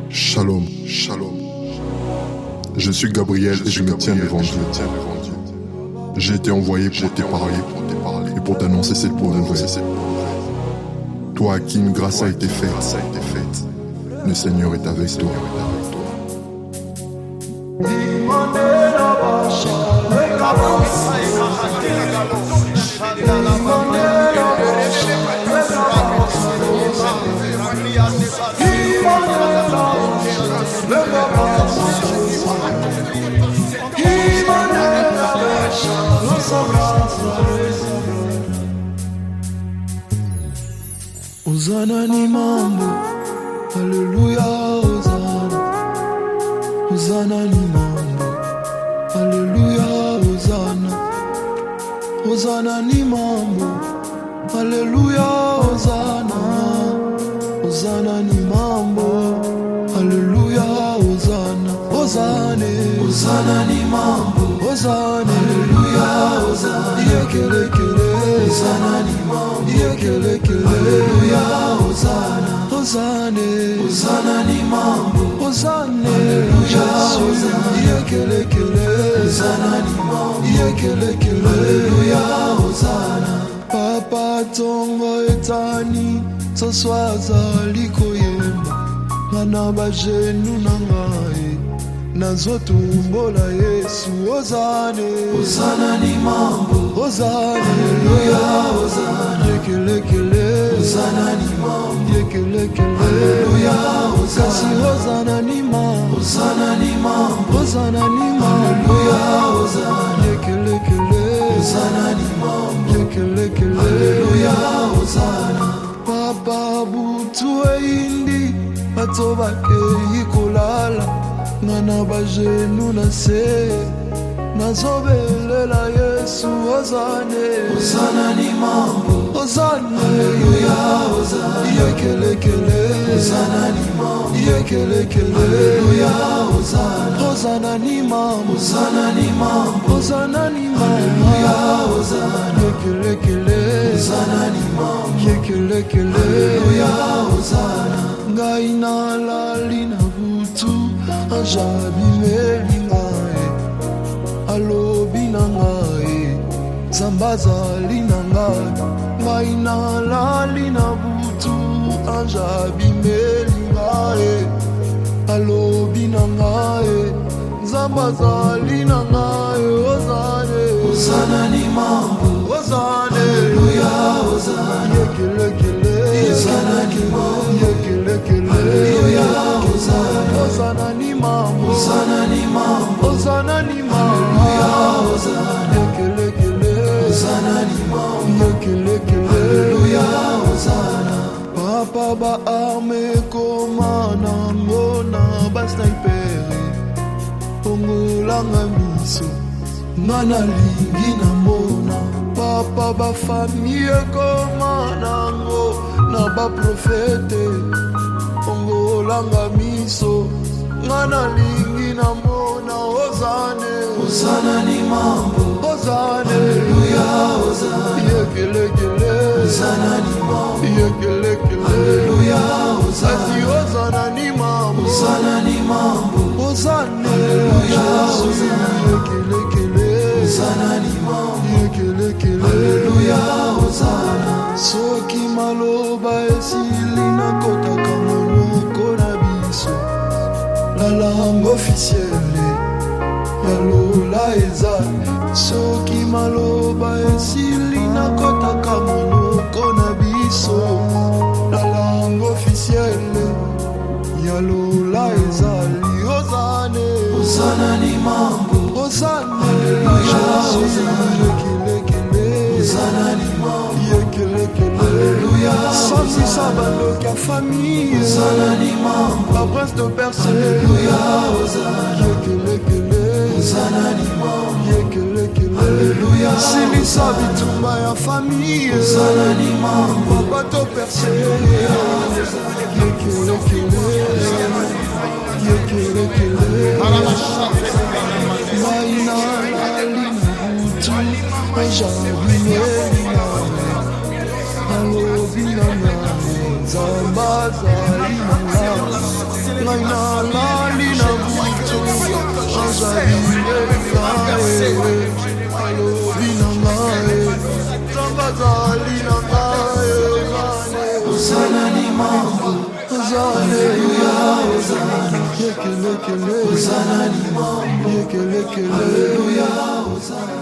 Shalom, shalom. Je suis Gabriel et je me tiens devant Dieu. J'ai été envoyé pour te parler et pour t'annoncer cette bonne nouvelle. Toi à qui une grâce a été faite, le Seigneur est avec toi. Hosanna ni mambo, haleluya, Hosanna. Hosanna ni mambo, haleluya, Hosanna. Hosanna ni mambo, haleluya, Hosanna. Hosanna ni mambo, haleluya, Hosanna. Hosanna, Hosanna ni mambo, Hosanna, haleluya, Hosanna. Yekele kele, Hosanna ni mambo, yekele kele, haleluya, Hosanna. Hosanna, Hosanna ni mambo, Hosanna, haleluya, Hosanna. Yekele kele, Hosanna ni mambo, yekele kele, haleluya, Hosanna. Papa tongo etani, soswaza likoyemba, ngana bajenu nangaye, nazotumbola Yesu. Hosanna, Hosanna ni mambo, Hosanna, haleluya, Hosanna. Yekele kele, Hosanna ni mambo, yekele kele, haleluya, Hosanna. Kasi Hosanna ni mambo, Hosanna ni mambo, Hosanna ni mambo, haleluya, Hosanna. Yekele kele, Hosanna ni mambo, yekele kele, haleluya, Hosanna. Papa butu eindi, bato bake ikolala, ngana bajenu na se, nazobelela Yesu. Hosanna, Hosanna ni mambo, Hosanna, haleluya, Hosanna. Yekele kele, Hosanna ni mambo, yekele kele, haleluya, Hosanna. Hosanna ni mambo, Hosanna ni mambo, Hosanna ni mambo, haleluya, Hosanna. Yekele kele, Hosanna ni mambo, yekele kele, haleluya, Hosanna. Ngai nalali na butu, ajabi melingae, alobi na ngai, zambazali na ngai. Ngai nalali na butu, ajabi melingae, alobi na ngai, zambazali na ngai. Hosanna, Hosanna ni mambo, Hosanna, haleluya, Hosanna. Yekele kele, Hosanna ni mambo, yekele kele, haleluya, Hosanna. Hosanna ni mambo, Hosanna ni mambo, Hosanna ni mambo, haleluya, Hosanna. Yekele kele, Hosanna ni mambo, yekele kele, haleluya, Hosanna. Papa ba arme komana ngona ba sniper, ongolanga miso ngana lingi na mona. Papa ba famille komana ngo na ba profete, ongolanga miso ngana lingi na mona. Hosanna, Hosanna ni mambo, Hosanna, haleluya, Hosanna. Yekele kele, Hosanna ni mambo, yekele kele, haleluya, Hosanna. Hosanna ni mambo, Hosanna ni mambo, Hosanna, haleluya, Hosanna. Yekele kele, Hosanna ni mambo, yekele kele, haleluya, Hosanna. Soki maloba esili na kotaka monoko na biso, la langue officielle ya lola ezali. Soki maloba esili na kotaka monoko na biso, la langue officielle ya lola ezali. Hosanna, Hosanna ni mambo, Hosanna, haleluya, Hosanna. Yekele kele, Hosanna ni mambo, yekele kele, haleluya, Hosanna. Sabaloki ya famille, Hosanna ni mambo, la prince de Perse, haleluya, Hosanna. Yekele kele, Hosanna ni mambo, yekele kele, haleluya, Silisa bitumba ya famille, Hosanna ni mambo, bato Perse, haleluya, yekele kele, yekele kele, maina alimutu, ajabi melina, alobi na ngai, zambazali na ngai. ngai nalali na butu azali alobi na ngai nzambe azali na ngai ozana ni mambo Haleluya, Hosana, yekelekele, Hosana ni mambo, yekelekele, Haleluya, Hosana.